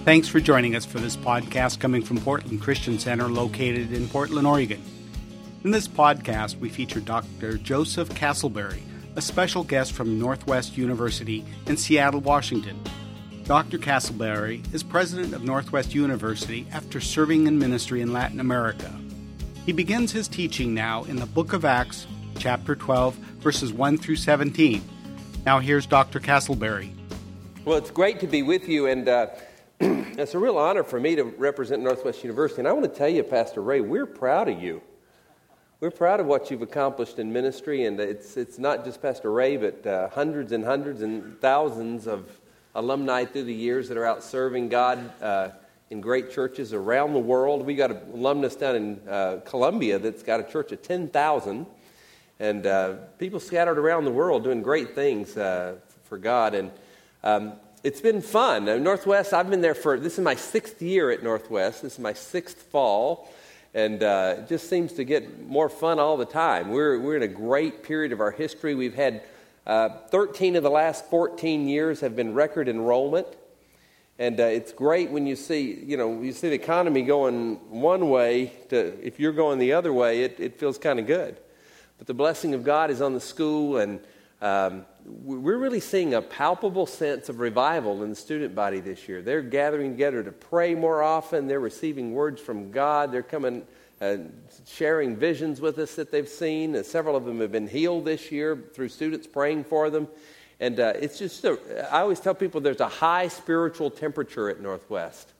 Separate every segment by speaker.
Speaker 1: Thanks for joining us for this podcast coming from Portland Christian Center located in Portland, Oregon. In this podcast, we feature Dr. Joseph Castleberry, a special guest from Northwest University in Seattle, Washington. Dr. Castleberry is president of Northwest University after serving in ministry in Latin America. He begins his teaching now in the book of Acts, chapter 12, verses 1 through 17. Now here's Dr. Castleberry.
Speaker 2: Well, it's great to be with you, and it's a real honor for me to represent Northwest University. And I want to tell you, Pastor Ray, we're proud of you. We're proud of what you've accomplished in ministry, and it's not just Pastor Ray, but hundreds and thousands of alumni through the years that are out serving God in great churches around the world. We got an alumnus down in Colombia that's got a church of 10,000, and people scattered around the world doing great things for God. And it's been fun. Northwest, I've been there this is my 6th year at Northwest. This is my 6th fall. And it just seems to get more fun all the time. We're in a great period of our history. We've had 13 of the last 14 years have been record enrollment. And it's great when you see the economy going one way, if you're going the other way, it feels kind of good. But the blessing of God is on the school, and we're really seeing a palpable sense of revival in the student body this year. They're gathering together to pray more often. They're receiving words from God. They're coming, sharing visions with us that they've seen. And several of them have been healed this year through students praying for them. And it's just, I always tell people there's a high spiritual temperature at Northwest.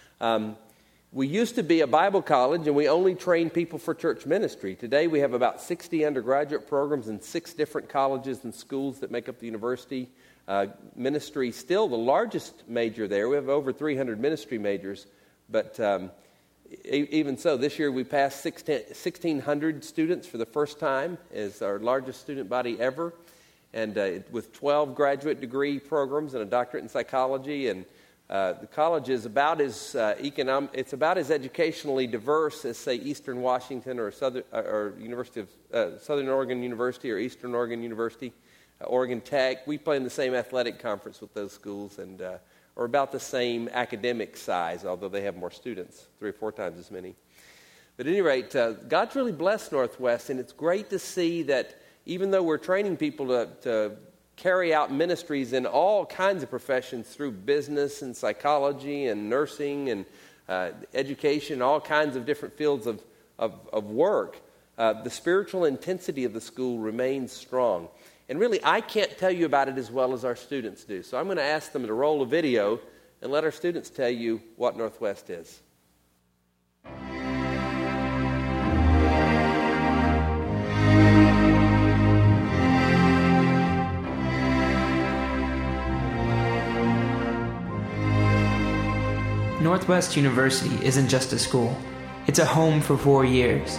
Speaker 2: We used to be a Bible college, and we only trained people for church ministry. Today we have about 60 undergraduate programs in 6 different colleges and schools that make up the university. Ministry still the largest major there. We have over 300 ministry majors. But even so, this year we passed 1,600 students for the first time as our largest student body ever. And with 12 graduate degree programs and a doctorate in psychology. And the college is about as it's about as educationally diverse as, say, Eastern Washington or University of Southern Oregon University or Eastern Oregon University, Oregon Tech. We play in the same athletic conference with those schools, and are about the same academic size, although they have more students, 3 or 4 times as many. But at any rate, God's really blessed Northwest, and it's great to see that even though we're training people to carry out ministries in all kinds of professions through business and psychology and nursing and education, all kinds of different fields of work, the spiritual intensity of the school remains strong. And really, I can't tell you about it as well as our students do. So I'm going to ask them to roll a video and let our students tell you what Northwest is.
Speaker 3: Northwest University isn't just a school. It's a home for 4 years.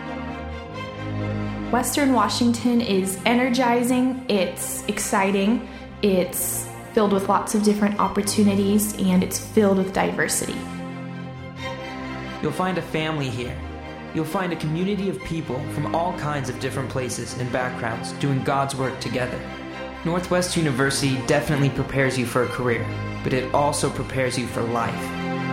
Speaker 4: Western Washington is energizing, it's exciting, it's filled with lots of different opportunities, and it's filled with diversity.
Speaker 3: You'll find a family here. You'll find a community of people from all kinds of different places and backgrounds doing God's work together. Northwest University definitely prepares you for a career, but it also prepares you for life.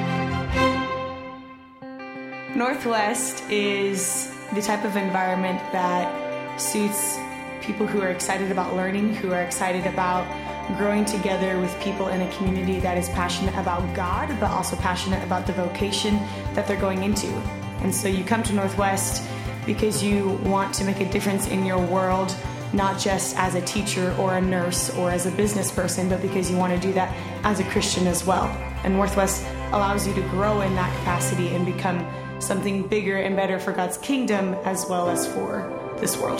Speaker 5: Northwest is the type of environment that suits people who are excited about learning, who are excited about growing together with people in a community that is passionate about God, but also passionate about the vocation that they're going into. And so you come to Northwest because you want to make a difference in your world, not just as a teacher or a nurse or as a business person, but because you want to do that as a Christian as well. And Northwest allows you to grow in that capacity and become something bigger and better for God's kingdom as well as for this world.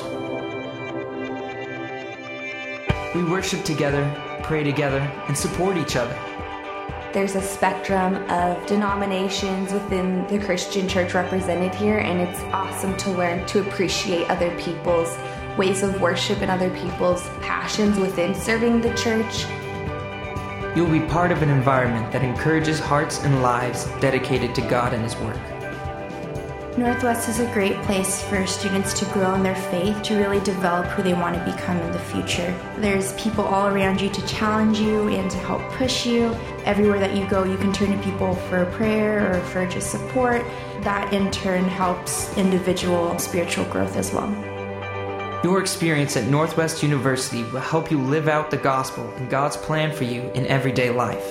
Speaker 3: We worship together, pray together, and support each other.
Speaker 6: There's a spectrum of denominations within the Christian church represented here, and it's awesome to learn to appreciate other people's ways of worship and other people's passions within serving the church.
Speaker 3: You'll be part of an environment that encourages hearts and lives dedicated to God and His work.
Speaker 4: Northwest is a great place for students to grow in their faith, to really develop who they want to become in the future. There's people all around you to challenge you and to help push you. Everywhere that you go, you can turn to people for prayer or for just support. That in turn helps individual spiritual growth as well.
Speaker 3: Your experience at Northwest University will help you live out the gospel and God's plan for you in everyday life.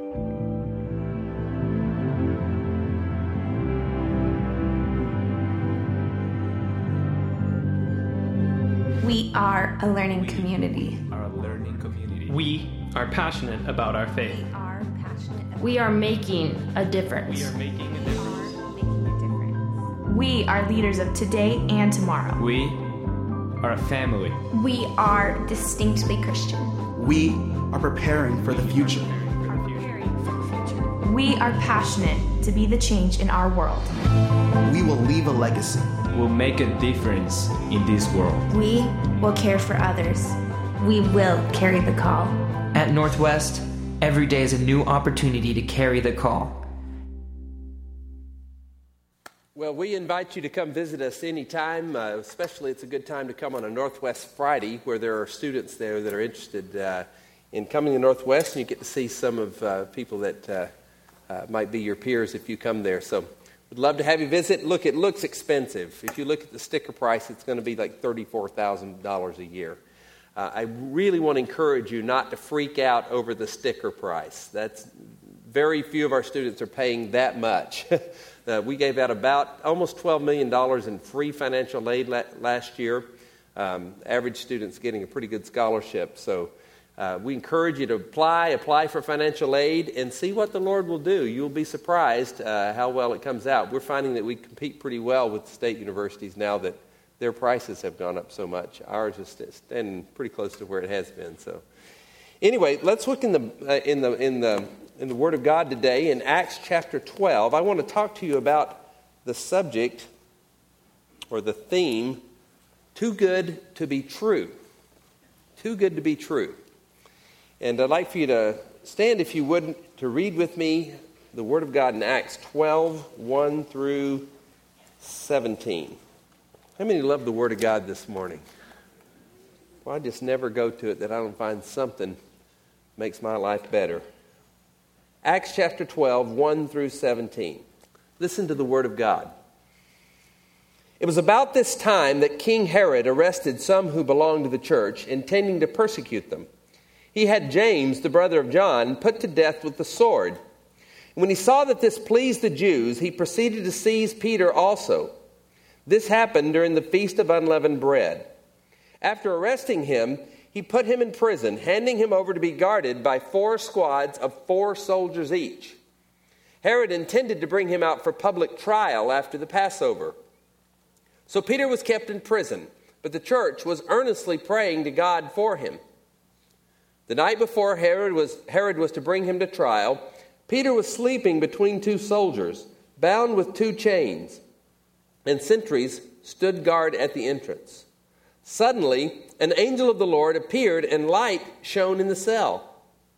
Speaker 6: We are a learning community.
Speaker 7: We are passionate about our faith.
Speaker 4: We are making a difference. We are leaders of today and tomorrow.
Speaker 7: We are a family.
Speaker 4: We are distinctly Christian.
Speaker 8: We are preparing for the future.
Speaker 4: We are passionate to be the change in our world.
Speaker 8: We will leave a legacy.
Speaker 7: We'll make a difference in this world.
Speaker 4: We will care for others.
Speaker 6: We will carry the call.
Speaker 3: At Northwest, every day is a new opportunity to carry the call.
Speaker 2: Well, we invite you to come visit us anytime, especially it's a good time to come on a Northwest Friday where there are students there that are interested in coming to Northwest, and you get to see some of people that might be your peers if you come there. So we'd love to have you visit. Look, it looks expensive. If you look at the sticker price, it's going to be like $34,000 a year. I really want to encourage you not to freak out over the sticker price. That's very few of our students are paying that much. We gave out about almost $12 million in free financial aid last year. Average students getting a pretty good scholarship. So we encourage you to apply for financial aid and see what the Lord will do. You'll be surprised how well it comes out. We're finding that we compete pretty well with state universities now that their prices have gone up so much. Ours is standing pretty close to where it has been. So anyway, let's look in the Word of God today in Acts chapter 12. I want to talk to you about the subject or the theme, too good to be true. Too good to be true. And I'd like for you to stand, if you would, to read with me the Word of God in Acts 12, 1 through 17. How many love the Word of God this morning? Well, I just never go to it that I don't find something makes my life better. Acts chapter 12, 1 through 17. Listen to the Word of God. It was about this time that King Herod arrested some who belonged to the church, intending to persecute them. He had James, the brother of John, put to death with the sword. When he saw that this pleased the Jews, he proceeded to seize Peter also. This happened during the Feast of Unleavened Bread. After arresting him, he put him in prison, handing him over to be guarded by 4 squads of 4 soldiers each. Herod intended to bring him out for public trial after the Passover. So Peter was kept in prison, but the church was earnestly praying to God for him. The night before Herod was to bring him to trial, Peter was sleeping between 2 soldiers, bound with 2 chains, and sentries stood guard at the entrance. Suddenly, an angel of the Lord appeared, and light shone in the cell.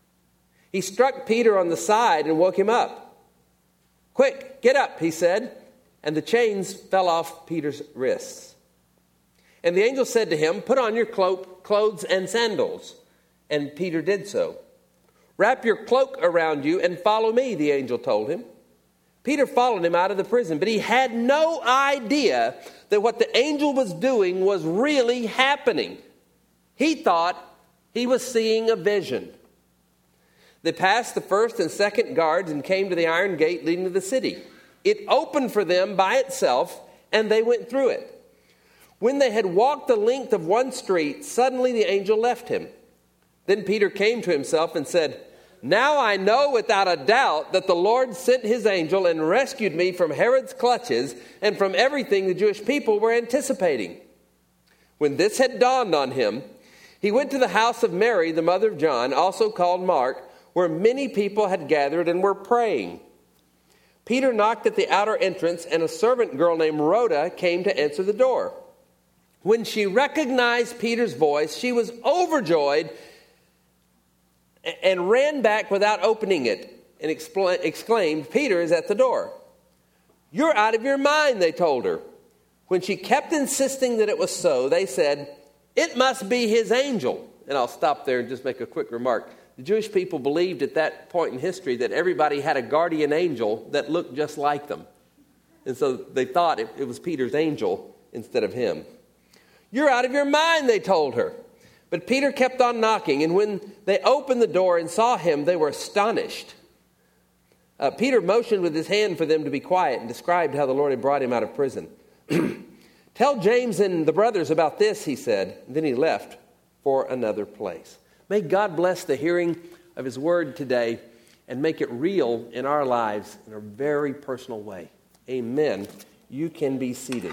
Speaker 2: He struck Peter on the side and woke him up. "Quick, get up," he said, and the chains fell off Peter's wrists. And the angel said to him, "Put on your clothes and sandals." And Peter did so. "Wrap your cloak around you and follow me," the angel told him. Peter followed him out of the prison, but he had no idea that what the angel was doing was really happening. He thought he was seeing a vision. They passed the first and second guards and came to the iron gate leading to the city. It opened for them by itself, and they went through it. When they had walked the length of one street, suddenly the angel left him. Then Peter came to himself and said, "Now I know without a doubt that the Lord sent his angel and rescued me from Herod's clutches and from everything the Jewish people were anticipating." When this had dawned on him, he went to the house of Mary, the mother of John, also called Mark, where many people had gathered and were praying. Peter knocked at the outer entrance, and a servant girl named Rhoda came to answer the door. When she recognized Peter's voice, she was overjoyed and ran back without opening it and exclaimed, "Peter is at the door." "You're out of your mind," they told her. When she kept insisting that it was so, they said, "It must be his angel." And I'll stop there and just make a quick remark. The Jewish people believed at that point in history that everybody had a guardian angel that looked just like them. And so they thought it was Peter's angel instead of him. "You're out of your mind," they told her. But Peter kept on knocking, and when they opened the door and saw him, they were astonished. Peter motioned with his hand for them to be quiet and described how the Lord had brought him out of prison. "Tell James and the brothers about this," he said. And then he left for another place. May God bless the hearing of his word today and make it real in our lives in a very personal way. Amen. You can be seated.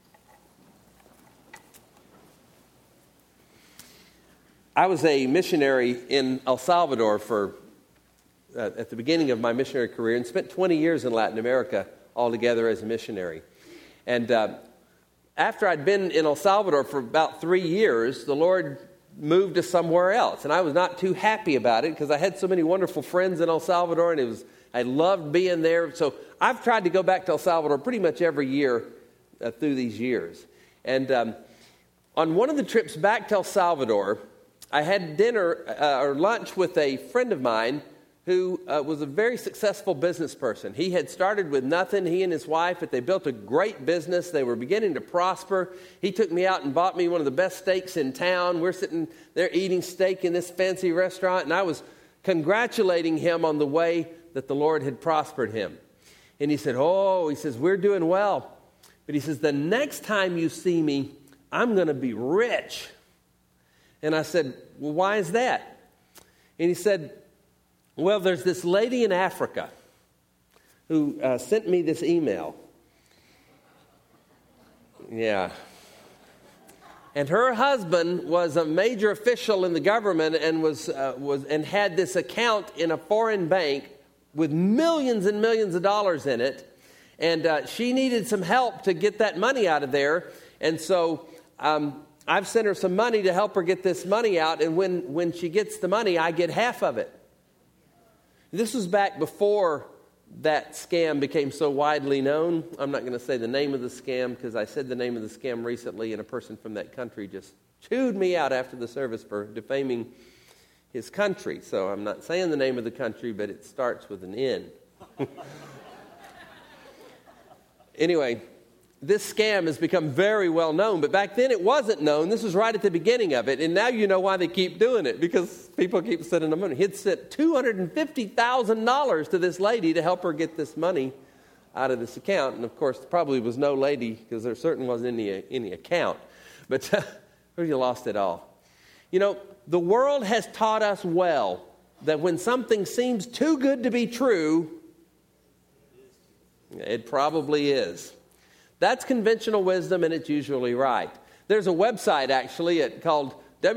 Speaker 2: I was a missionary in El Salvador at the beginning of my missionary career and spent 20 years in Latin America altogether as a missionary. And after I'd been in El Salvador for about 3 years, the Lord moved us somewhere else. And I was not too happy about it because I had so many wonderful friends in El Salvador, and I loved being there. So I've tried to go back to El Salvador pretty much every year through these years. And on one of the trips back to El Salvador, I had dinner or lunch with a friend of mine who was a very successful business person. He had started with nothing, he and his wife, but they built a great business. They were beginning to prosper. He took me out and bought me one of the best steaks in town. We're sitting there eating steak in this fancy restaurant, and I was congratulating him on the way that the Lord had prospered him. And he said, he says, "We're doing well." But he says, "The next time you see me, I'm going to be rich." And I said, "Well, why is that?" And he said, "Well, there's this lady in Africa who sent me this email." Yeah. And her husband was a major official in the government and had this account in a foreign bank with millions and millions of dollars in it. And she needed some help to get that money out of there. And so I've sent her some money to help her get this money out. And when she gets the money, I get half of it. This was back before that scam became so widely known. I'm not going to say the name of the scam because I said the name of the scam recently, and a person from that country just chewed me out after the service for defaming his country. So I'm not saying the name of the country, but it starts with an N. Anyway, this scam has become very well known, but back then it wasn't known. This was right at the beginning of it, and now you know why they keep doing it, because people keep sending them money. He'd sent $250,000 to this lady to help her get this money out of this account, and of course, there probably was no lady, because there certainly wasn't any account, but you lost it all. You know, the world has taught us well that when something seems too good to be true, it probably is. That's conventional wisdom, and it's usually right. There's a website, actually, called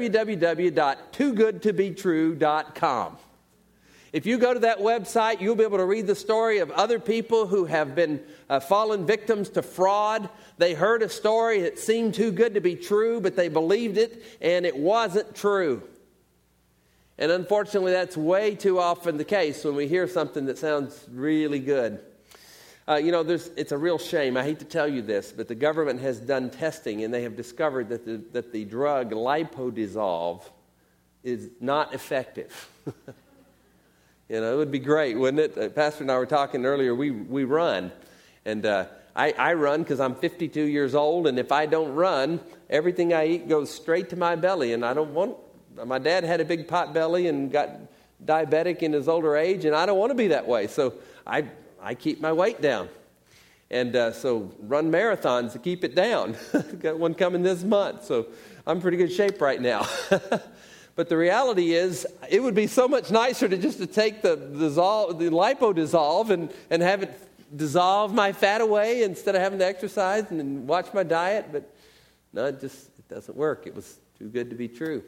Speaker 2: www.toogoodtobetrue.com. If you go to that website, you'll be able to read the story of other people who have been fallen victims to fraud. They heard a story that seemed too good to be true, but they believed it, and it wasn't true. And unfortunately, that's way too often the case when we hear something that sounds really good. It's a real shame. I hate to tell you this, but the government has done testing, and they have discovered that the drug Lipodissolve is not effective. It would be great, wouldn't it? Pastor and I were talking earlier. We run, and I run because I'm 52 years old, and if I don't run, everything I eat goes straight to my belly, and I don't want. My dad had a big pot belly and got diabetic in his older age, and I don't want to be that way. So I keep my weight down. And so run marathons to keep it down. Got one coming this month, so I'm in pretty good shape right now. But the reality is, it would be so much nicer to take the Lipodissolve and have it dissolve my fat away instead of having to exercise and watch my diet. But no, it doesn't work. It was too good to be true.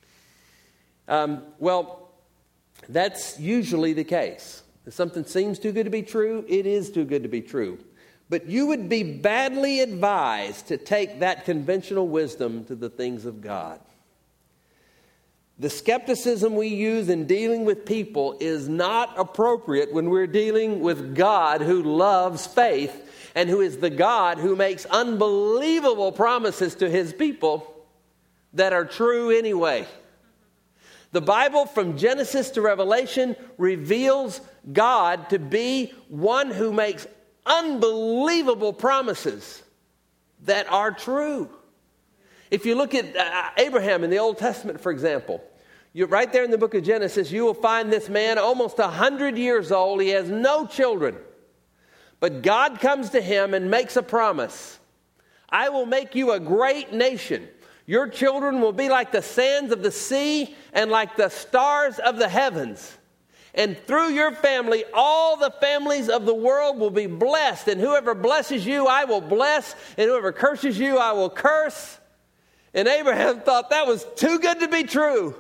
Speaker 2: That's usually the case. If something seems too good to be true, it is too good to be true. But you would be badly advised to take that conventional wisdom to the things of God. The skepticism we use in dealing with people is not appropriate when we're dealing with God who loves faith and who is the God who makes unbelievable promises to his people that are true anyway. The Bible from Genesis to Revelation reveals God to be one who makes unbelievable promises that are true. If you look at Abraham in the Old Testament, for example, you're right there in the book of Genesis, you will find this man almost 100 years old. He has no children. But God comes to him and makes a promise. I will make you a great nation. Your children will be like the sands of the sea and like the stars of the heavens. And through your family, all the families of the world will be blessed. And whoever blesses you, I will bless. And whoever curses you, I will curse. And Abraham thought that was too good to be true.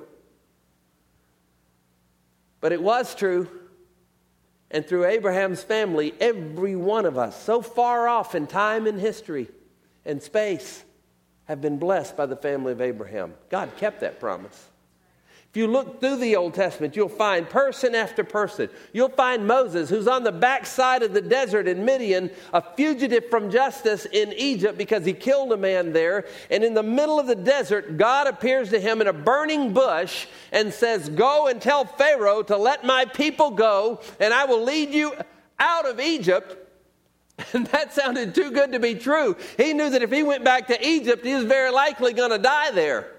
Speaker 2: But it was true. And through Abraham's family, every one of us, so far off in time and history and space, have been blessed by the family of Abraham. God kept that promise. If you look through the Old Testament, you'll find person after person. You'll find Moses, who's on the backside of the desert in Midian, a fugitive from justice in Egypt because he killed a man there. And in the middle of the desert, God appears to him in a burning bush and says, go and tell Pharaoh to let my people go, and I will lead you out of Egypt. And that sounded too good to be true. He knew that if he went back to Egypt, he was very likely going to die there.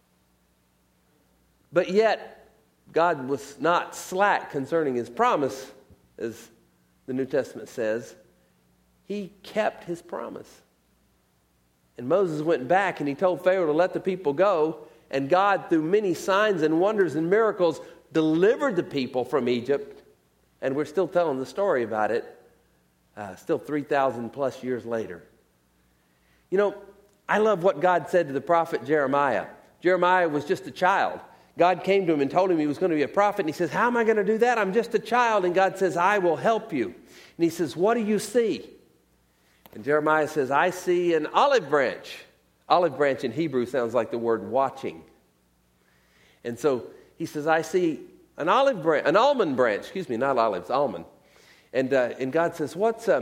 Speaker 2: But yet, God was not slack concerning his promise, as the New Testament says. He kept his promise. And Moses went back and he told Pharaoh to let the people go. And God, through many signs and wonders and miracles, delivered the people from Egypt. And we're still telling the story about it, still 3,000 plus years later. You know, I love what God said to the prophet Jeremiah. Jeremiah was just a child. God came to him and told him he was going to be a prophet. And he says, how am I going to do that? I'm just a child. And God says, I will help you. And he says, what do you see? And Jeremiah says, I see an olive branch. Olive branch in Hebrew sounds like the word watching. And so he says, I see an almond branch. Excuse me, not olives, almond. And God says,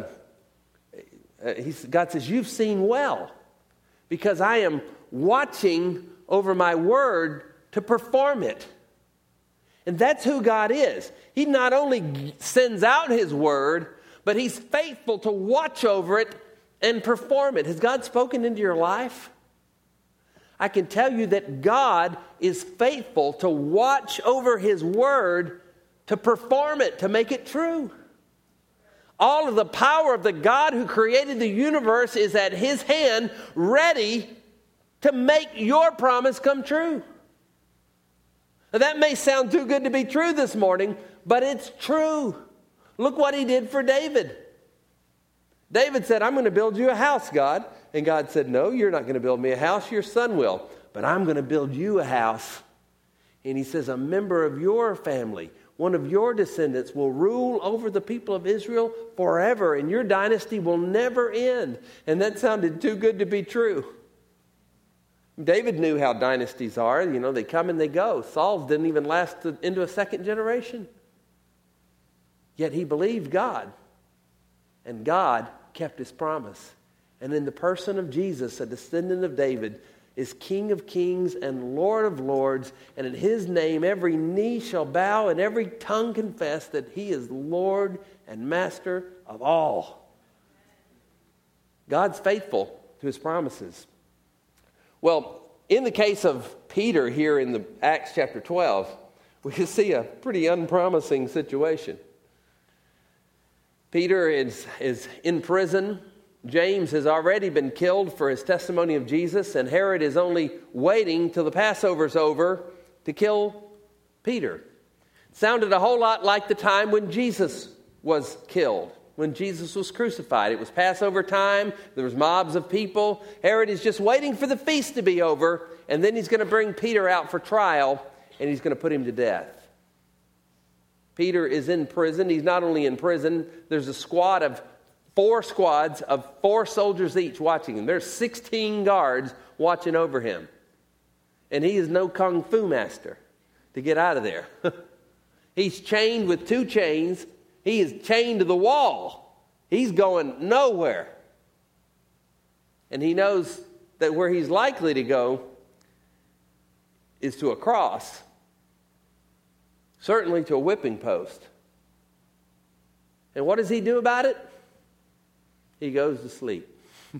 Speaker 2: God says, you've seen well, because I am watching over my word to perform it. And that's who God is. He not only sends out his word, but he's faithful to watch over it and perform it. Has God spoken into your life? I can tell you that God is faithful to watch over his word to perform it, to make it true. All of the power of the God who created the universe is at his hand, ready to make your promise come true. Now, that may sound too good to be true this morning, but it's true. Look what he did for David. David said, I'm going to build you a house, God. And God said, no, you're not going to build me a house. Your son will. But I'm going to build you a house. And he says, a member of your family, one of your descendants, will rule over the people of Israel forever, and your dynasty will never end. And that sounded too good to be true. David knew how dynasties are. You know, they come and they go. Saul's didn't even last into a second generation. Yet he believed God. And God kept his promise. And in the person of Jesus, a descendant of David, is King of kings and Lord of lords. And in his name, every knee shall bow and every tongue confess that he is Lord and Master of all. God's faithful to his promises. Well, in the case of Peter here in the Acts chapter 12, we can see a pretty unpromising situation. Peter is in prison. James has already been killed for his testimony of Jesus, and Herod is only waiting till the Passover's over to kill Peter. It sounded a whole lot like the time when Jesus was killed, when Jesus was crucified. It was Passover time. There was mobs of people. Herod is just waiting for the feast to be over, and then he's going to bring Peter out for trial, and he's going to put him to death. Peter is in prison. He's not only in prison, there's a squad of 4 squads of 4 soldiers each watching him. There's 16 guards watching over him. And he is no kung fu master. to get out of there. He's chained with 2 chains. He is chained to the wall. He's going nowhere. And he knows that where he's likely to go is to a cross, certainly to a whipping post. And what does he do about it? He goes to sleep.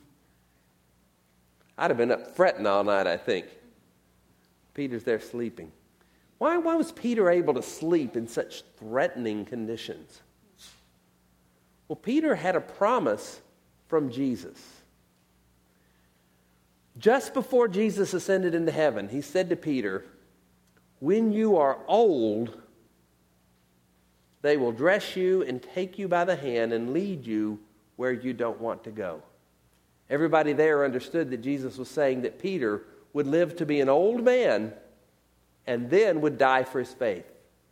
Speaker 2: I'd have been up fretting all night, I think. Peter's there sleeping. Why was Peter able to sleep in such threatening conditions? Well, Peter had a promise from Jesus. Just before Jesus ascended into heaven, he said to Peter, "When you are old, they will dress you and take you by the hand and lead you where you don't want to go." Everybody there understood that Jesus was saying that Peter would live to be an old man and then would die for his faith.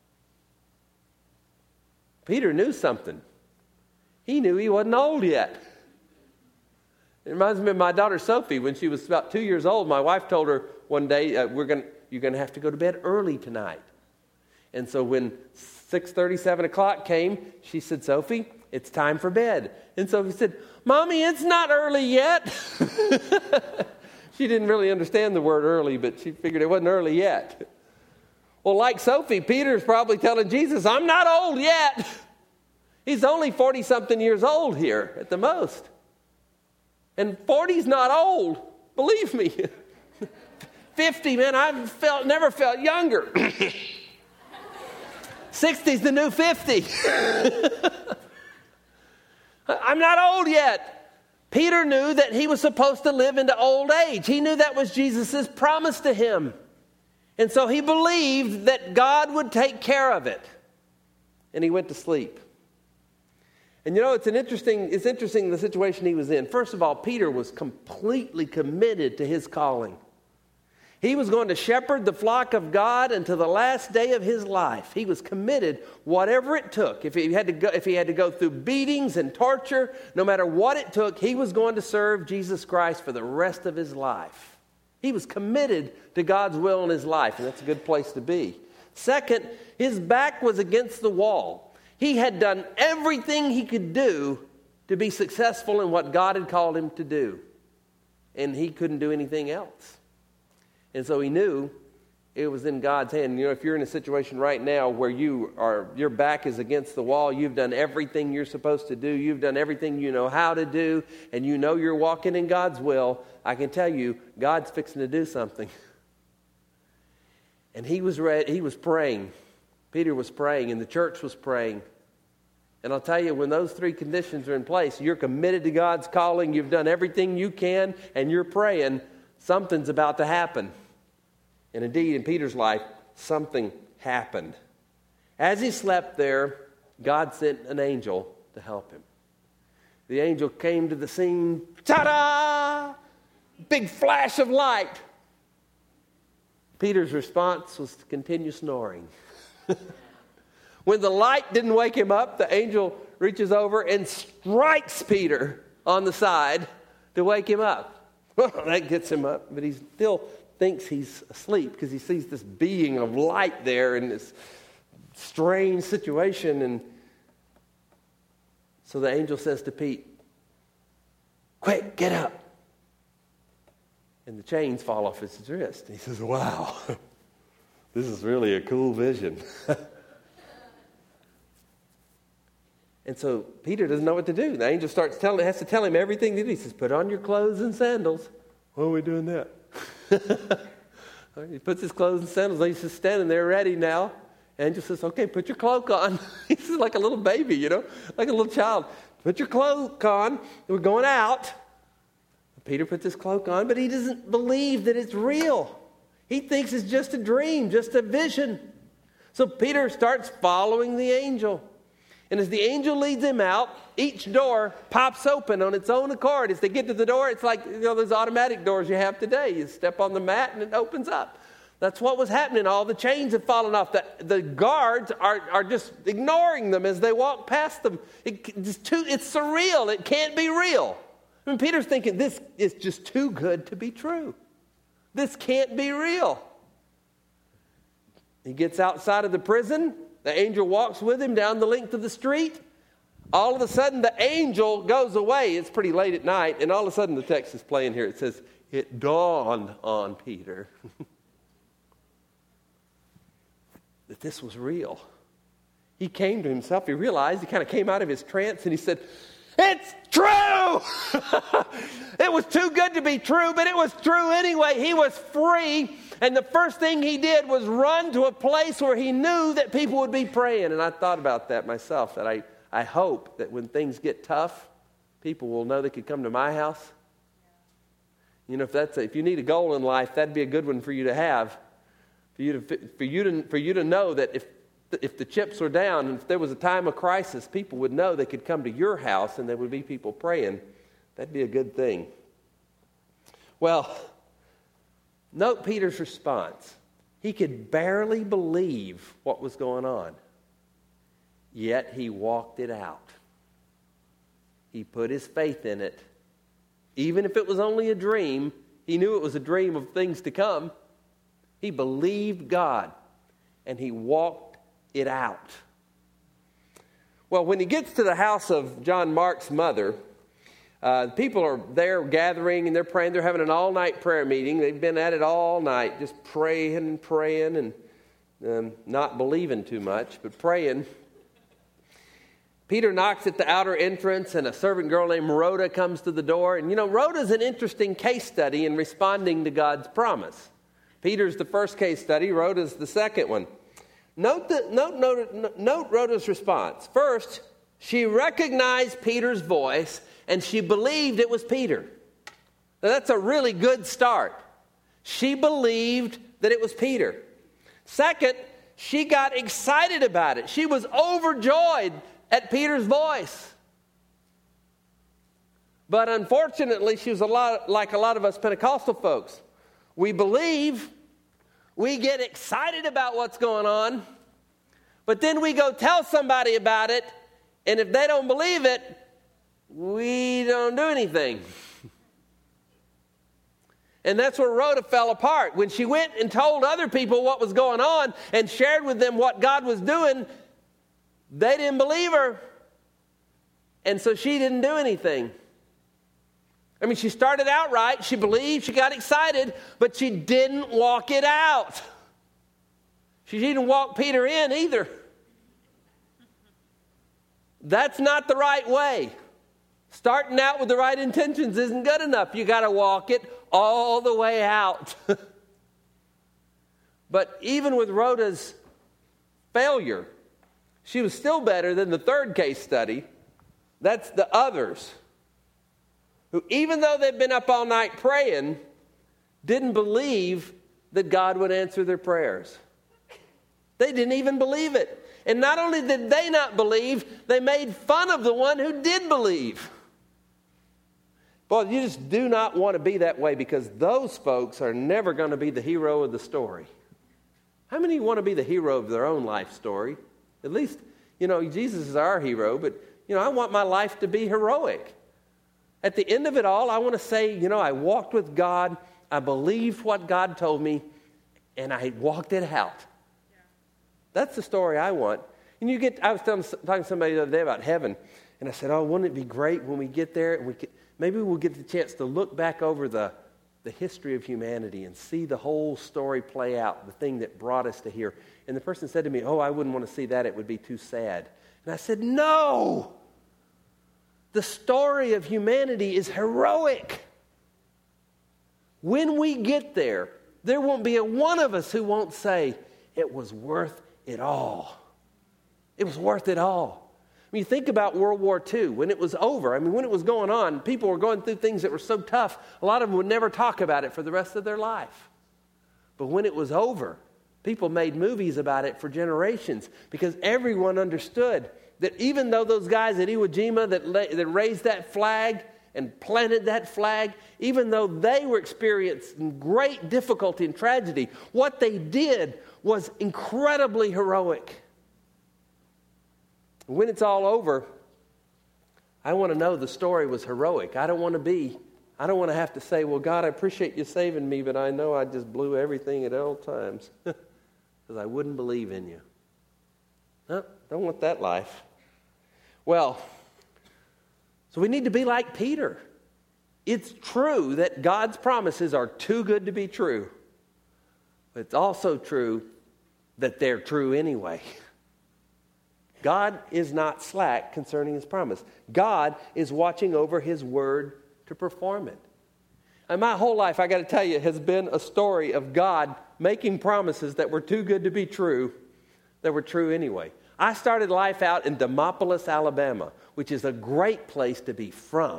Speaker 2: Peter knew something. He knew he wasn't old yet. It reminds me of my daughter Sophie. When she was about 2 years old, my wife told her one day, you're going to have to go to bed early tonight. And so when 6:30, 7 o'clock came, she said, "Sophie, it's time for bed." And Sophie said, "Mommy, it's not early yet." She didn't really understand the word early, but she figured it wasn't early yet. Well, like Sophie, Peter's probably telling Jesus, "I'm not old yet." He's only 40-something years old here at the most. And 40's not old, believe me. 50, man, I've never felt younger. 60's the new 50. I'm not old yet. Peter knew that he was supposed to live into old age. He knew that was Jesus' promise to him. And so he believed that God would take care of it. And he went to sleep. And you know, it's interesting the situation he was in. First of all, Peter was completely committed to his calling. He was going to shepherd the flock of God until the last day of his life. He was committed, whatever it took. If he had to go through beatings and torture, no matter what it took, he was going to serve Jesus Christ for the rest of his life. He was committed to God's will in his life, and that's a good place to be. Second, his back was against the wall. He had done everything he could do to be successful in what God had called him to do. And he couldn't do anything else. And so he knew it was in God's hand. You know, if you're in a situation right now where your back is against the wall, you've done everything you're supposed to do, you've done everything you know how to do, and you know you're walking in God's will, I can tell you, God's fixing to do something. And he was praying. Peter was praying, and the church was praying. And I'll tell you, when those 3 conditions are in place, you're committed to God's calling, you've done everything you can, and you're praying, something's about to happen. And indeed, in Peter's life, something happened. As he slept there, God sent an angel to help him. The angel came to the scene. Ta-da! Big flash of light. Peter's response was to continue snoring. When the light didn't wake him up, the angel reaches over and strikes Peter on the side to wake him up. Well, that gets him up, but he still thinks he's asleep because he sees this being of light there in this strange situation. And so the angel says to Pete, "Quick, get up." And the chains fall off his wrist. He says, "Wow, this is really a cool vision." And so Peter doesn't know what to do. The angel has to tell him everything to do. He says, "Put on your clothes and sandals." "Why are we doing that?" He puts his clothes and sandals on. He's just standing there ready now. The angel says, "Okay, put your cloak on." He's like a little baby, like a little child. "Put your cloak on. We're going out." Peter puts his cloak on, but he doesn't believe that it's real. He thinks it's just a dream, just a vision. So Peter starts following the angel. And as the angel leads him out, each door pops open on its own accord. As they get to the door, it's like those automatic doors you have today. You step on the mat and it opens up. That's what was happening. All the chains have fallen off. The guards are just ignoring them as they walk past them. It's surreal. It can't be real. I mean, Peter's thinking, this is just too good to be true. This can't be real. He gets outside of the prison. The angel walks with him down the length of the street. All of a sudden, the angel goes away. It's pretty late at night, and all of a sudden, the text is playing here. It says, it dawned on Peter that this was real. He came to himself. He realized, he kind of came out of his trance, and he said, it's true! It was too good to be true, but it was true anyway. He was free, and the first thing he did was run to a place where he knew that people would be praying. And I thought about that myself, that I hope that when things get tough, people will know they could come to my house. You know, if you need a goal in life, that'd be a good one for you to have. For you to know that if the chips were down and if there was a time of crisis, people would know they could come to your house and there would be people praying. That'd be a good thing. Well, note Peter's response. He could barely believe what was going on. Yet he walked it out. He put his faith in it. Even if it was only a dream, he knew it was a dream of things to come. He believed God, and he walked it out. Well, when he gets to the house of John Mark's mother, people are there gathering, and they're praying. They're having an all-night prayer meeting. They've been at it all night, just praying and not believing too much, but praying. Peter knocks at the outer entrance, and a servant girl named Rhoda comes to the door. And, you know, Rhoda's an interesting case study in responding to God's promise. Peter's the first case study. Rhoda's the second one. Note Rhoda's response. First, she recognized Peter's voice, and she believed it was Peter. Now, that's a really good start. She believed that it was Peter. Second, she got excited about it. She was overjoyed at Peter's voice. But unfortunately, she was like a lot of us Pentecostal folks. We believe, we get excited about what's going on, but then we go tell somebody about it, and if they don't believe it, we don't do anything. And that's where Rhoda fell apart. When she went and told other people what was going on and shared with them what God was doing, they didn't believe her, and so she didn't do anything. I mean, she started out right. She believed, she got excited, but she didn't walk it out. She didn't walk Peter in either. That's not the right way. Starting out with the right intentions isn't good enough. You got to walk it all the way out. But even with Rhoda's failure, she was still better than the third case study. That's the others, who, even though they'd been up all night praying, didn't believe that God would answer their prayers. They didn't even believe it. And not only did they not believe, they made fun of the one who did believe. Boy, you just do not want to be that way, because those folks are never going to be the hero of the story. How many want to be the hero of their own life story? At least, you know, Jesus is our hero, but, you know, I want my life to be heroic. At the end of it all, I want to say, you know, I walked with God, I believed what God told me, and I walked it out. Yeah. That's the story I want. And I was talking to somebody the other day about heaven, and I said, oh, wouldn't it be great when we get there, and maybe we'll get the chance to look back over the history of humanity and see the whole story play out, the thing that brought us to here. And the person said to me, oh, I wouldn't want to see that. It would be too sad. And I said, no. The story of humanity is heroic. When we get there, there won't be a one of us who won't say, it was worth it all. It was worth it all. I mean, think about World War II, when it was over. I mean, when it was going on, people were going through things that were so tough, a lot of them would never talk about it for the rest of their life. But when it was over, people made movies about it for generations, because everyone understood that even though those guys at Iwo Jima that raised that flag and planted that flag, even though they were experiencing great difficulty and tragedy, what they did was incredibly heroic. When it's all over, I want to know the story was heroic. I don't want to have to say, well, God, I appreciate you saving me, but I know I just blew everything at all times. because I wouldn't believe in you. No, don't want that life. Well, so we need to be like Peter. It's true that God's promises are too good to be true. But it's also true that they're true anyway. God is not slack concerning his promise. God is watching over his word to perform it. And my whole life, I got to tell you, has been a story of God making promises that were too good to be true, that were true anyway. I started life out in Demopolis, Alabama, which is a great place to be from.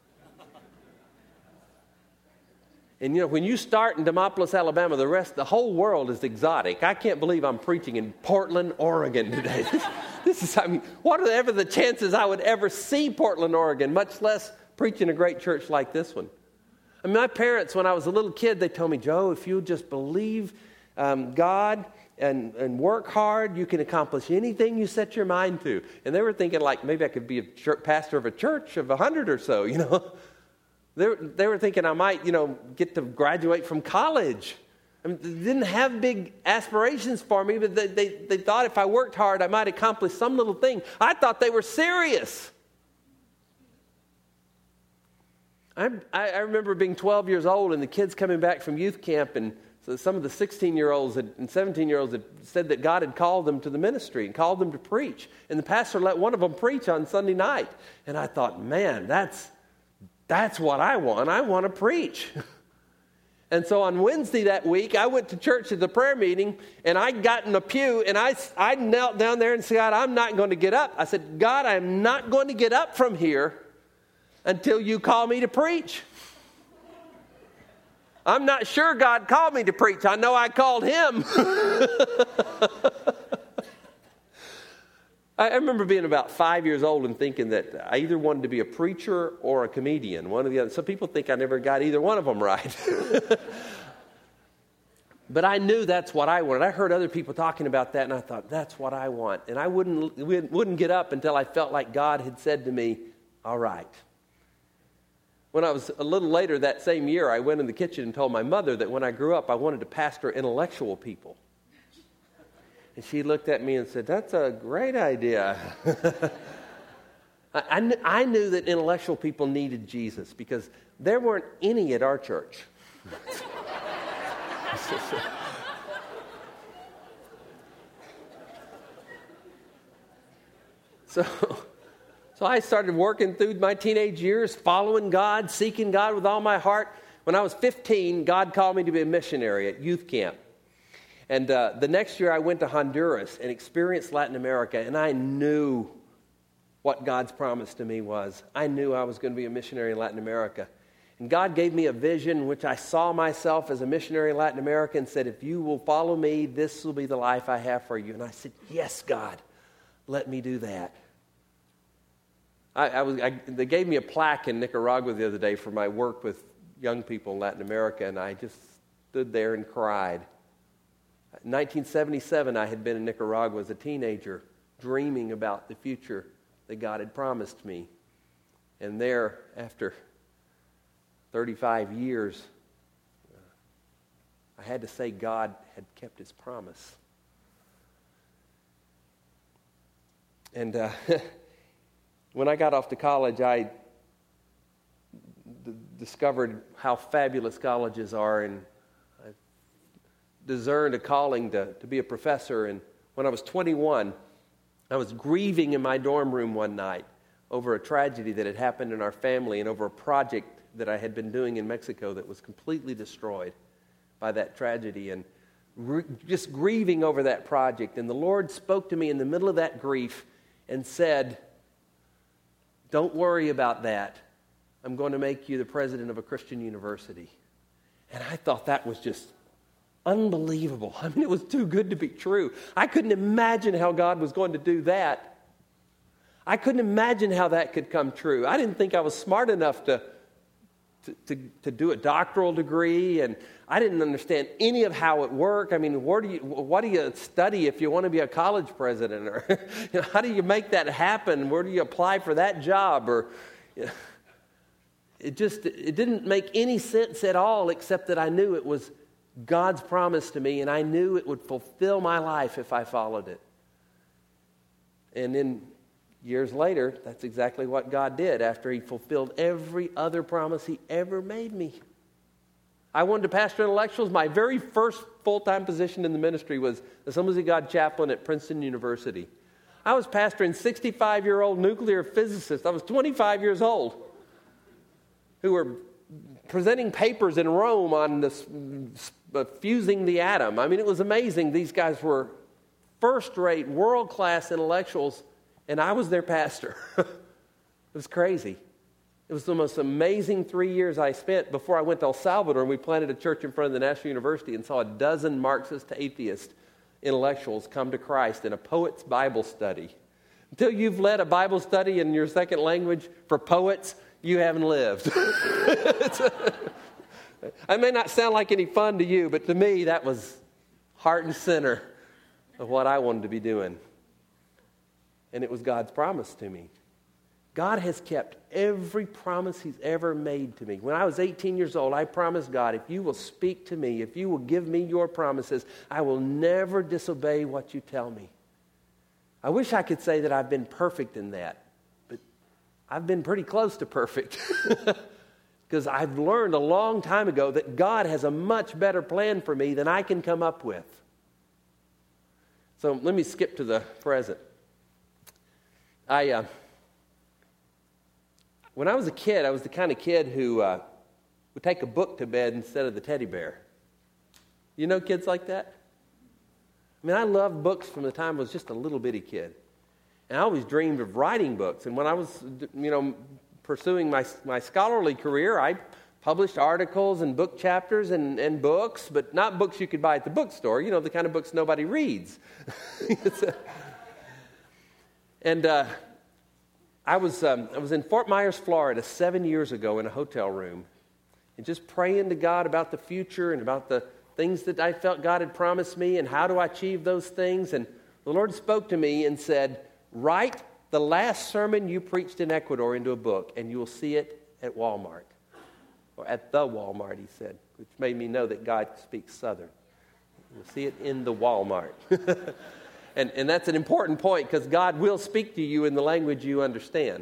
Speaker 2: And you know, when you start in Demopolis, Alabama, the whole world is exotic. I can't believe I'm preaching in Portland, Oregon today. What are ever the chances I would ever see Portland, Oregon, much less preach in a great church like this one? I mean, my parents, when I was a little kid, they told me, Joe, if you just believe God and work hard, you can accomplish anything you set your mind to. And they were thinking, like, maybe I could be a pastor of a church of 100 or so, you know. They were thinking I might, get to graduate from college. I mean, they didn't have big aspirations for me, but they thought if I worked hard, I might accomplish some little thing. I thought they were serious. I remember being 12 years old and the kids coming back from youth camp, and so some of the 16-year-olds and 17-year-olds had said that God had called them to the ministry and called them to preach. And the pastor let one of them preach on Sunday night. And I thought, man, that's what I want. I want to preach. And so on Wednesday that week, I went to church at the prayer meeting, and I got in a pew, and I knelt down there and said, God, I'm not going to get up. I said, God, I'm not going to get up from here until you call me to preach. I'm not sure God called me to preach. I know I called him. I remember being about 5 years old and thinking that I either wanted to be a preacher or a comedian, one or the other. Some people think I never got either one of them right. But I knew that's what I wanted. I heard other people talking about that, and I thought, that's what I want. And I wouldn't get up until I felt like God had said to me, all right. When I was a little later that same year, I went in the kitchen and told my mother that when I grew up, I wanted to pastor intellectual people. And she looked at me and said, that's a great idea. I knew that intellectual people needed Jesus because there weren't any at our church. So I started working through my teenage years, following God, seeking God with all my heart. When I was 15, God called me to be a missionary at youth camp. And the next year I went to Honduras and experienced Latin America, and I knew what God's promise to me was. I knew I was going to be a missionary in Latin America. And God gave me a vision in which I saw myself as a missionary in Latin America and said, if you will follow me, this will be the life I have for you. And I said, yes, God, let me do that. They gave me a plaque in Nicaragua the other day for my work with young people in Latin America, and I just stood there and cried. In 1977, I had been in Nicaragua as a teenager, dreaming about the future that God had promised me. And there, after 35 years, I had to say God had kept his promise. And when I got off to college, I discovered how fabulous colleges are, and I discerned a calling to be a professor. And when I was 21, I was grieving in my dorm room one night over a tragedy that had happened in our family and over a project that I had been doing in Mexico that was completely destroyed by that tragedy, and just grieving over that project. And the Lord spoke to me in the middle of that grief and said, don't worry about that. I'm going to make you the president of a Christian university. And I thought that was just unbelievable. I mean, it was too good to be true. I couldn't imagine how God was going to do that. I couldn't imagine how that could come true. I didn't think I was smart enough to do a doctoral degree, and I didn't understand any of how it worked. I mean, what do you study if you want to be a college president? Or how do you make that happen? Where do you apply for that job? Or it didn't make any sense at all, except that I knew it was God's promise to me, and I knew it would fulfill my life if I followed it. And then years later, that's exactly what God did after He fulfilled every other promise He ever made me. I wanted to pastor intellectuals. My very first full-time position in the ministry was Assemblies of God chaplain at Princeton University. I was pastoring 65-year-old nuclear physicists. I was 25 years old who were presenting papers in Rome on this fusing the atom. I mean, it was amazing. These guys were first-rate, world-class intellectuals, and I was their pastor. It was crazy. It was the most amazing 3 years I spent before I went to El Salvador, and we planted a church in front of the National University and saw a dozen Marxist atheist intellectuals come to Christ in a poets' Bible study. Until you've led a Bible study in your second language for poets, you haven't lived. I may not sound like any fun to you, but to me, that was heart and center of what I wanted to be doing. And it was God's promise to me. God has kept every promise He's ever made to me. When I was 18 years old, I promised God, if you will speak to me, if you will give me your promises, I will never disobey what you tell me. I wish I could say that I've been perfect in that, but I've been pretty close to perfect. Because I've learned a long time ago that God has a much better plan for me than I can come up with. So let me skip to the present. When I was a kid, I was the kind of kid who would take a book to bed instead of the teddy bear. You know kids like that? I mean, I loved books from the time I was just a little bitty kid. And I always dreamed of writing books. And when I was, pursuing my scholarly career, I published articles and book chapters and books, but not books you could buy at the bookstore, the kind of books nobody reads. I was in Fort Myers, Florida 7 years ago in a hotel room and just praying to God about the future and about the things that I felt God had promised me and how to achieve those things. And the Lord spoke to me and said, write the last sermon you preached in Ecuador into a book and you will see it at Walmart. Or at the Walmart, He said, which made me know that God speaks Southern. You'll see it in the Walmart. And that's an important point because God will speak to you in the language you understand.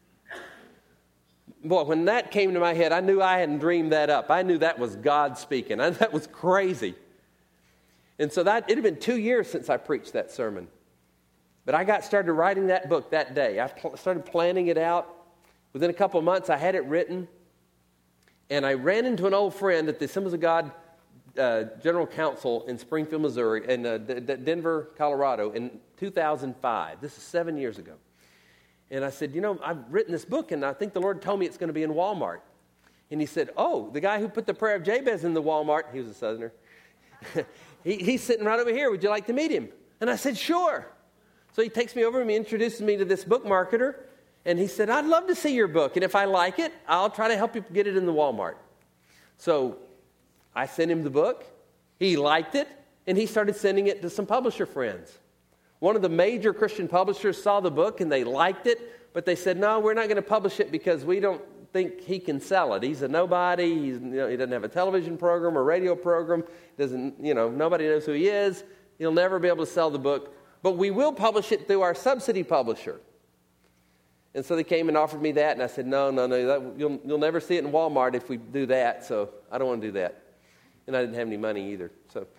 Speaker 2: Boy, when that came to my head, I knew I hadn't dreamed that up. I knew that was God speaking. That was crazy. And so it had been 2 years since I preached that sermon. But I got started writing that book that day. I started planning it out. Within a couple of months, I had it written. And I ran into an old friend at the Assemblies of God General Council in Springfield, Missouri, in Denver, Colorado, in 2005. This is 7 years ago. And I said, I've written this book, and I think the Lord told me it's going to be in Walmart. And he said, oh, the guy who put the Prayer of Jabez in the Walmart, he was a Southerner, he's sitting right over here. Would you like to meet him? And I said, sure. So he takes me over and he introduces me to this book marketer. And he said, I'd love to see your book. And if I like it, I'll try to help you get it in the Walmart. So I sent him the book. He liked it. And he started sending it to some publisher friends. One of the major Christian publishers saw the book and they liked it. But they said, no, we're not going to publish it because we don't think he can sell it. He's a nobody. He doesn't have a television program or radio program. Nobody knows who he is. He'll never be able to sell the book. But we will publish it through our subsidy publisher. And so they came and offered me that, and I said, no, you'll never see it in Walmart if we do that, so I don't want to do that. And I didn't have any money either.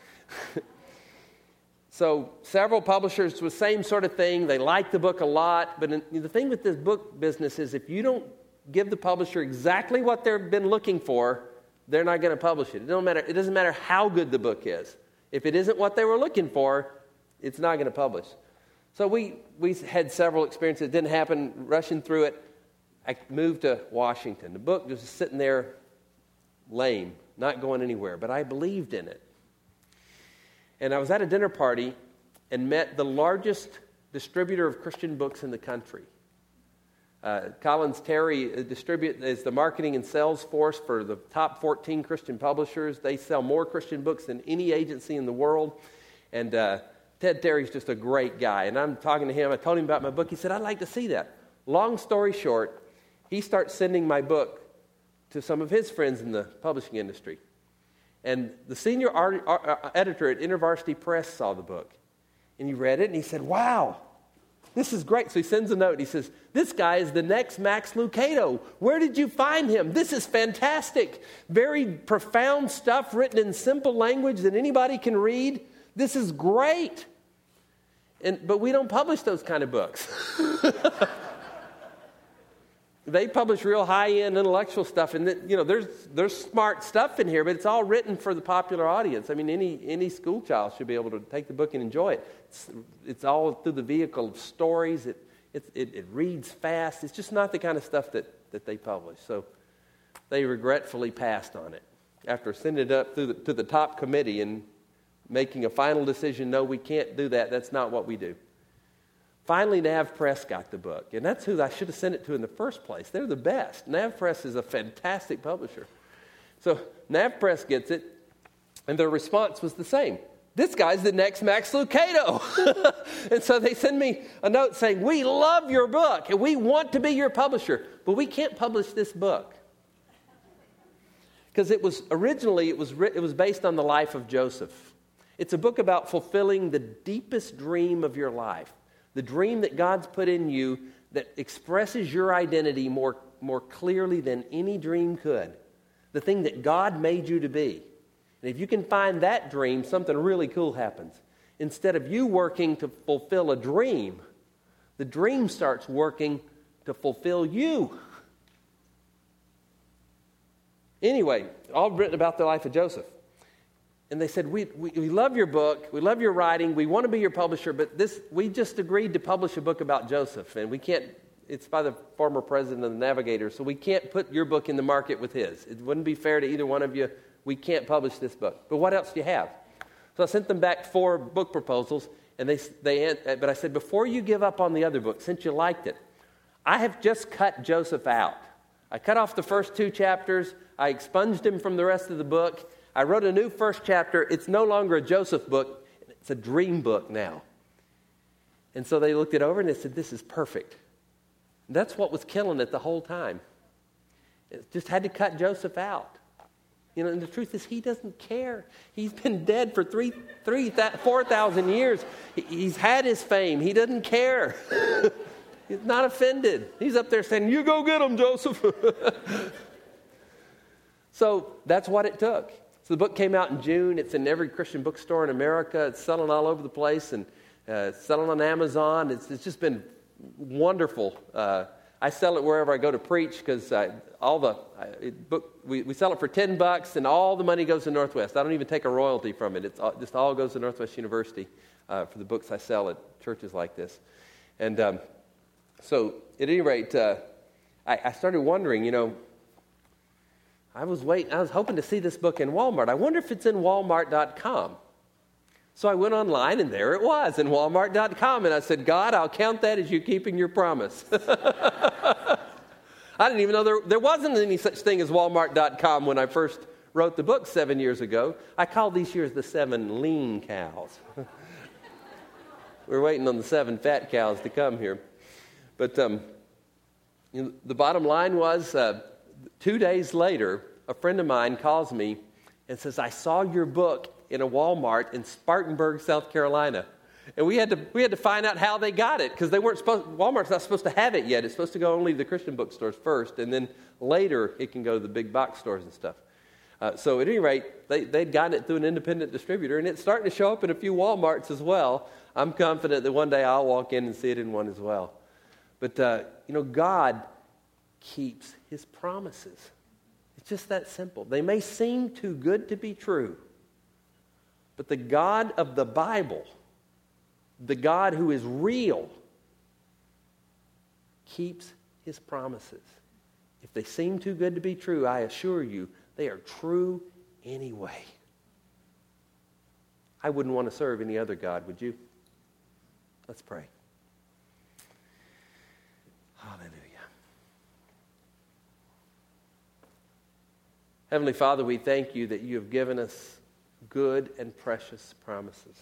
Speaker 2: So several publishers with the same sort of thing. They liked the book a lot, but the thing with this book business is if you don't give the publisher exactly what they've been looking for, they're not going to publish it. It doesn't matter how good the book is. If it isn't what they were looking for, it's not going to publish. So we had several experiences. It didn't happen, rushing through it. I moved to Washington. The book was just sitting there lame, not going anywhere, but I believed in it. And I was at a dinner party and met the largest distributor of Christian books in the country. Collins Terry is the marketing and sales force for the top 14 Christian publishers. They sell more Christian books than any agency in the world. And Ted Terry's just a great guy. And I'm talking to him. I told him about my book. He said, I'd like to see that. Long story short, he starts sending my book to some of his friends in the publishing industry. And the senior editor at InterVarsity Press saw the book. And he read it and he said, wow, this is great. So he sends a note. He says, this guy is the next Max Lucado. Where did you find him? This is fantastic. Very profound stuff written in simple language that anybody can read. This is great. But we don't publish those kind of books. They publish real high-end intellectual stuff, and there's smart stuff in here, but it's all written for the popular audience. I mean, any school child should be able to take the book and enjoy it. It's all through the vehicle of stories. It reads fast. It's just not the kind of stuff that they publish. So they regretfully passed on it after sending it up to the top committee and making a final decision. No, we can't do that. That's not what we do. Finally, Nav Press got the book, and that's who I should have sent it to in the first place. They're the best. Nav Press is a fantastic publisher. So Nav Press gets it, and their response was the same. This guy's the next Max Lucado. And so they send me a note saying, we love your book, and we want to be your publisher, but we can't publish this book. Because it was based on the life of Joseph. It's a book about fulfilling the deepest dream of your life. The dream that God's put in you that expresses your identity more clearly than any dream could. The thing that God made you to be. And if you can find that dream, something really cool happens. Instead of you working to fulfill a dream, the dream starts working to fulfill you. Anyway, all written about the life of Joseph. And they said, we love your book, we love your writing, we want to be your publisher, but we just agreed to publish a book about Joseph, and we can't, it's by the former president of the Navigator, so we can't put your book in the market with his. It wouldn't be fair to either one of you. We can't publish this book. But what else do you have? So I sent them back 4 book proposals, and but I said, before you give up on the other book, since you liked it, I have just cut Joseph out. I cut off the first 2 chapters, I expunged him from the rest of the book, I wrote a new first chapter. It's no longer a Joseph book. It's a dream book now. And so they looked it over and they said, this is perfect. And that's what was killing it the whole time. It just had to cut Joseph out. And the truth is he doesn't care. He's been dead for 4,000 years. He's had his fame. He doesn't care. He's not offended. He's up there saying, you go get him, Joseph. So that's what it took. So the book came out in June. It's in every Christian bookstore in America. It's selling all over the place, and it's selling on Amazon. It's just been wonderful. I sell it wherever I go to preach because we sell it for $10, and all the money goes to Northwest. I don't even take a royalty from it. It just all goes to Northwest University for the books I sell at churches like this. And so at any rate, I started wondering, I was hoping to see this book in Walmart. I wonder if it's in Walmart.com. So I went online, and there it was in Walmart.com. And I said, God, I'll count that as you keeping your promise. I didn't even know there wasn't any such thing as Walmart.com when I first wrote the book 7 years ago. I called these years the 7 lean cows. We're waiting on the 7 fat cows to come here. But the bottom line was... 2 days later, a friend of mine calls me and says, I saw your book in a Walmart in Spartanburg, South Carolina. And we had to find out how they got it, because Walmart's not supposed to have it yet. It's supposed to go only to the Christian bookstores first, and then later it can go to the big box stores and stuff. So at any rate, they'd gotten it through an independent distributor, and it's starting to show up in a few Walmarts as well. I'm confident that one day I'll walk in and see it in one as well. But, God keeps his promises. It's just that simple. They may seem too good to be true, but the God of the Bible, the God who is real, keeps his promises. If they seem too good to be true, I assure you, they are true anyway. I wouldn't want to serve any other God, would you? Let's pray. Hallelujah. Heavenly Father, we thank you that you have given us good and precious promises.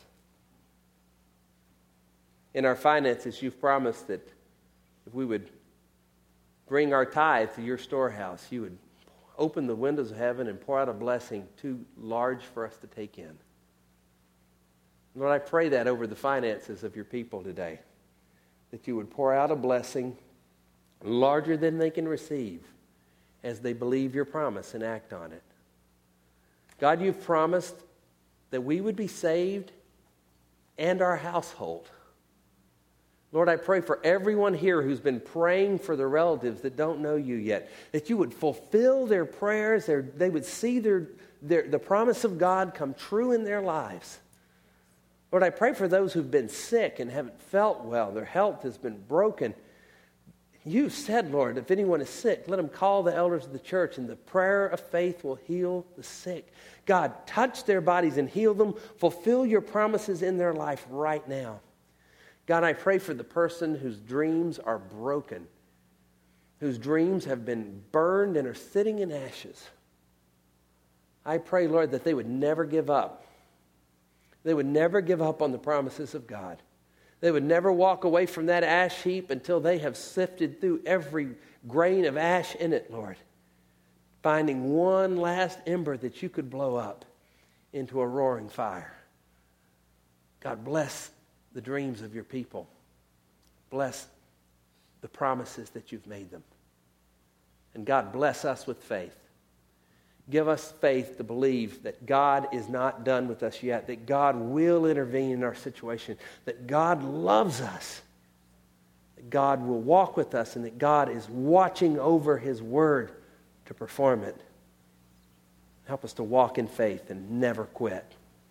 Speaker 2: In our finances, you've promised that if we would bring our tithe to your storehouse, you would open the windows of heaven and pour out a blessing too large for us to take in. Lord, I pray that over the finances of your people today, that you would pour out a blessing larger than they can receive as they believe your promise and act on it. God, you've promised that we would be saved and our household. Lord, I pray for everyone here who's been praying for their relatives that don't know you yet, that you would fulfill their prayers, they would see the promise of God come true in their lives. Lord, I pray for those who've been sick and haven't felt well, their health has been broken. You said, Lord, if anyone is sick, let them call the elders of the church, and the prayer of faith will heal the sick. God, touch their bodies and heal them. Fulfill your promises in their life right now. God, I pray for the person whose dreams are broken, whose dreams have been burned and are sitting in ashes. I pray, Lord, that they would never give up. They would never give up on the promises of God. They would never walk away from that ash heap until they have sifted through every grain of ash in it, Lord, finding one last ember that you could blow up into a roaring fire. God, bless the dreams of your people. Bless the promises that you've made them. And God, bless us with faith. Give us faith to believe that God is not done with us yet, that God will intervene in our situation, that God loves us, that God will walk with us, and that God is watching over his word to perform it. Help us to walk in faith and never quit.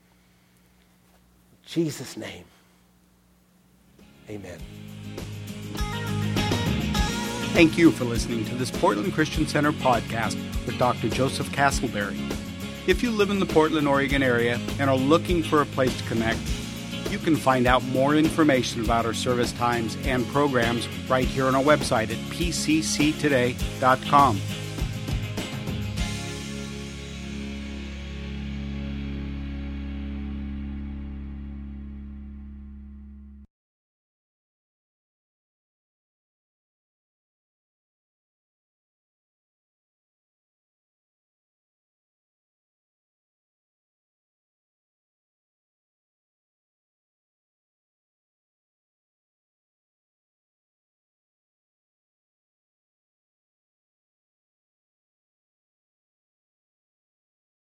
Speaker 2: In Jesus' name, amen.
Speaker 1: Thank you for listening to this Portland Christian Center podcast with Dr. Joseph Castleberry. If you live in the Portland, Oregon area and are looking for a place to connect, you can find out more information about our service times and programs right here on our website at pcctoday.com.